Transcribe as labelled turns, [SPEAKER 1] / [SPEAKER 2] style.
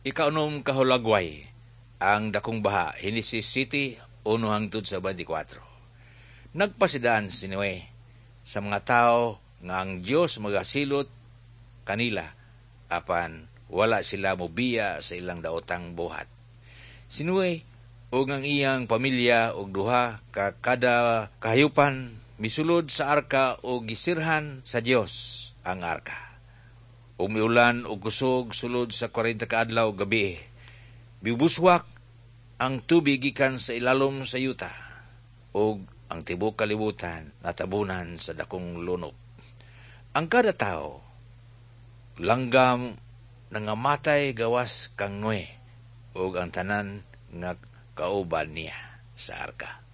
[SPEAKER 1] Ikaunom kahulagway, ang dakong baha, Genesis City, 1-24. Nagpasidaan si Noe sa mga tao nga ang Dios magasilot kanila, apan wala sila mobiya sa ilang daotang buhat. Si Noe ug ang iyang pamilya ug duha ka kada kahayupan misulod sa arka ug gisirhan sa Dios ang arka. Umiulan og kusog sulod sa 40 ka adlaw gabi. Bibuswak ang tubig gikan sa ilalom sa yuta ug ang tibuok kalibutan natabunan sa dakong lunok. Ang kada tawo langgam nangamatay gawas kang Noe ug ang tanan nga kauban niya sa arka.